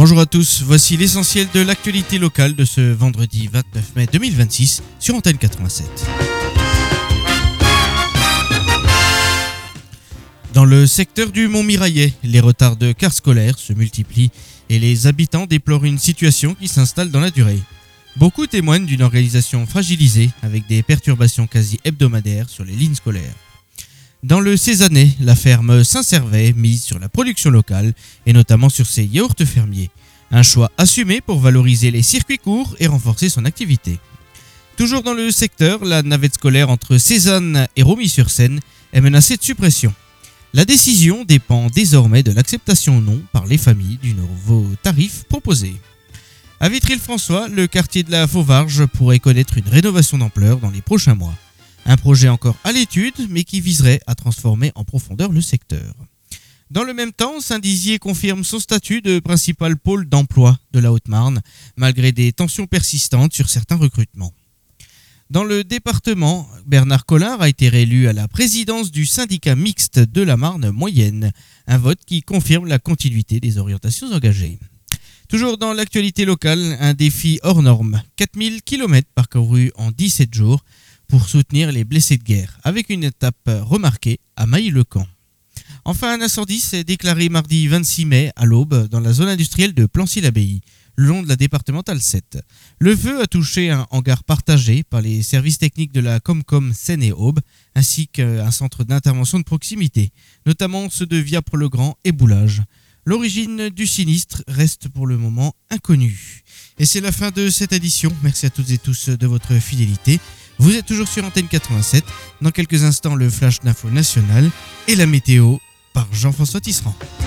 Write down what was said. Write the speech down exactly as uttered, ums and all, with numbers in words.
Bonjour à tous, voici l'essentiel de l'actualité locale de ce vendredi vingt-neuf mai deux mille vingt-six sur Antenne quatre-vingt-sept. Dans le secteur du Montmiraillet, les retards de cars scolaires se multiplient et les habitants déplorent une situation qui s'installe dans la durée. Beaucoup témoignent d'une organisation fragilisée avec des perturbations quasi hebdomadaires sur les lignes scolaires. Dans le Cézanais, la ferme Saint-Servais mise sur la production locale et notamment sur ses yaourts fermiers. Un choix assumé pour valoriser les circuits courts et renforcer son activité. Toujours dans le secteur, la navette scolaire entre Cézanne et Romilly-sur-Seine est menacée de suppression. La décision dépend désormais de l'acceptation ou non par les familles du nouveau tarif proposé. À Vitry-le-François, le quartier de la Fauvarge pourrait connaître une rénovation d'ampleur dans les prochains mois. Un projet encore à l'étude, mais qui viserait à transformer en profondeur le secteur. Dans le même temps, Saint-Dizier confirme son statut de principal pôle d'emploi de la Haute-Marne, malgré des tensions persistantes sur certains recrutements. Dans le département, Bernard Collard a été réélu à la présidence du syndicat mixte de la Marne moyenne, un vote qui confirme la continuité des orientations engagées. Toujours dans l'actualité locale, un défi hors norme, quatre mille kilomètres parcourus en dix-sept jours, pour soutenir les blessés de guerre, avec une étape remarquée à Mailly-le-Camp. Enfin, un incendie s'est déclaré mardi vingt-six mai à l'aube dans la zone industrielle de Plancy-l'Abbaye, le long de la départementale sept. Le feu a touché un hangar partagé par les services techniques de la Comcom Seine et Aube, ainsi qu'un centre d'intervention de proximité, notamment ceux de Viapre-le-Grand et Boulage. L'origine du sinistre reste pour le moment inconnue. Et c'est la fin de cette édition. Merci à toutes et tous de votre fidélité. Vous êtes toujours sur Antenne quatre-vingt-sept. Dans quelques instants, le flash d'info national et la météo par Jean-François Tisserand.